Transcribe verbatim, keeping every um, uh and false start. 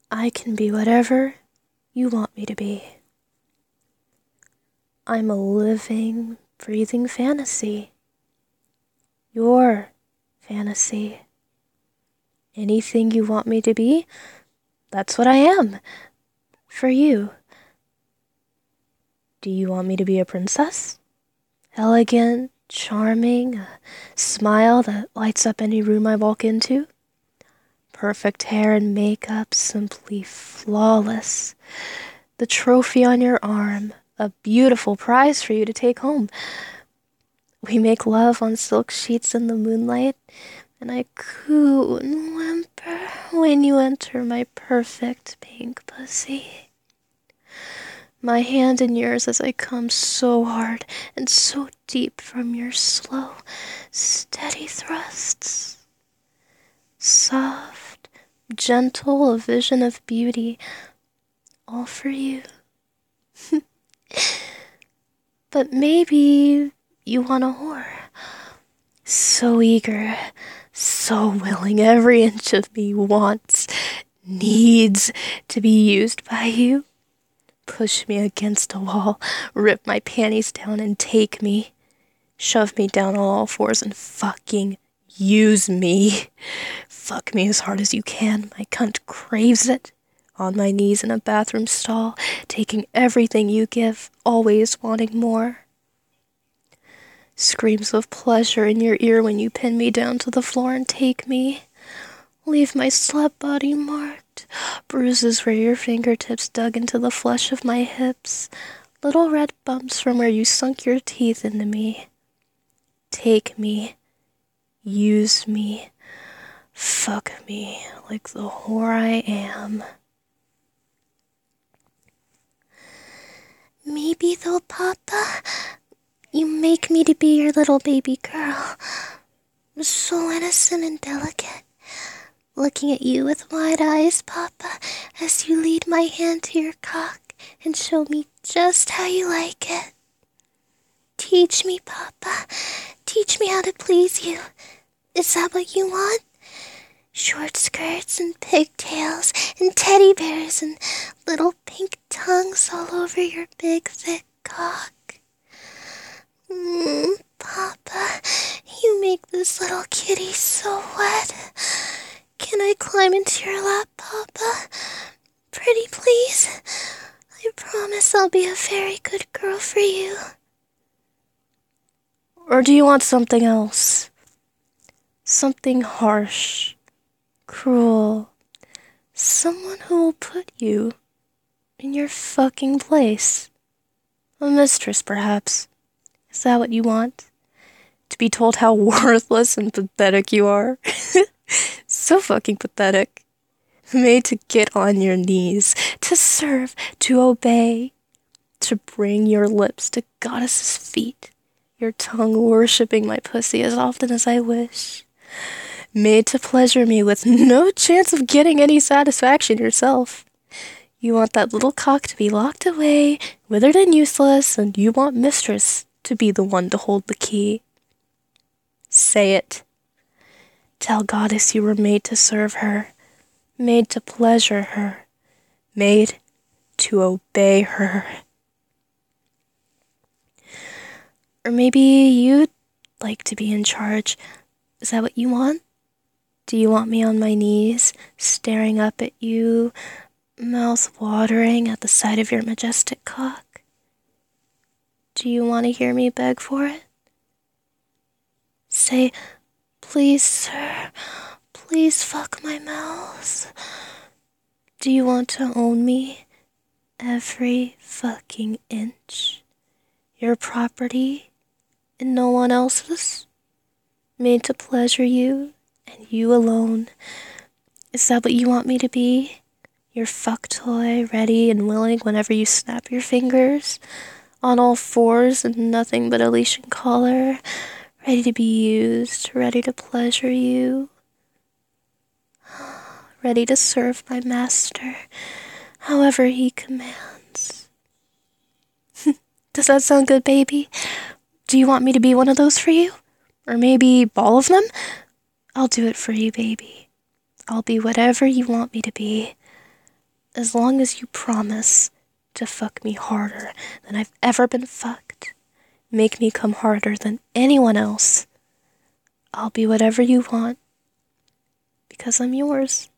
I can be whatever you want me to be. I'm a living, breathing fantasy. Your fantasy. Anything you want me to be, that's what I am. For you. Do you want me to be a princess? Elegant, charming, a smile that lights up any room I walk into? Perfect hair and makeup, simply flawless. The trophy on your arm, a beautiful prize for you to take home. We make love on silk sheets in the moonlight, and I coo and whimper when you enter my perfect pink pussy. My hand in yours as I come so hard and so deep from your slow, steady thrusts. Soft, gentle, a vision of beauty, all for you. But maybe you want a whore. So eager, so willing, every inch of me wants, needs to be used by you. Push me against a wall, rip my panties down and take me. Shove me down on all fours and fucking use me. Fuck me as hard as you can, my cunt craves it. On my knees in a bathroom stall, taking everything you give, always wanting more. Screams of pleasure in your ear when you pin me down to the floor and take me. Leave my slut body marked. Bruises where your fingertips dug into the flesh of my hips. Little red bumps from where you sunk your teeth into me. Take me. Use me. Fuck me like the whore I am. Maybe though, Papa, you make me to be your little baby girl. So innocent and delicate. Looking at you with wide eyes, Papa, as you lead my hand to your cock and show me just how you like it. Teach me, Papa. Teach me how to please you. Is that what you want? Short skirts and pigtails and teddy bears and little pink tongues all over your big, thick cock. Mmm, Papa, you make this little kitty so wet. Can I climb into your lap, Papa? Pretty please? I promise I'll be a very good girl for you. Or do you want something else? Something harsh, cruel. Someone who will put you in your fucking place. A mistress, perhaps. Is that what you want? To be told how worthless and pathetic you are? So fucking pathetic. Made to get on your knees, to serve, to obey, to bring your lips to goddess's feet, your tongue worshipping my pussy as often as I wish. Made to pleasure me with no chance of getting any satisfaction yourself. You want that little cock to be locked away, withered and useless, and you want mistress to be the one to hold the key. Say it. Tell goddess you were made to serve her, made to pleasure her, made to obey her. Or maybe you'd like to be in charge. Is that what you want? Do you want me on my knees, staring up at you, mouth watering at the sight of your majestic cock? Do you want to hear me beg for it? Say, please, sir, please fuck my mouth. Do you want to own me? Every fucking inch. Your property and no one else's? Made to pleasure you and you alone. Is that what you want me to be? Your fuck toy, ready and willing whenever you snap your fingers? On all fours and nothing but a leash and collar? Ready to be used, ready to pleasure you, ready to serve my master, however he commands. Does that sound good, baby? Do you want me to be one of those for you? Or maybe all of them? I'll do it for you, baby. I'll be whatever you want me to be. As long as you promise to fuck me harder than I've ever been fucked, make me come harder than anyone else, I'll be whatever you want. Because I'm yours.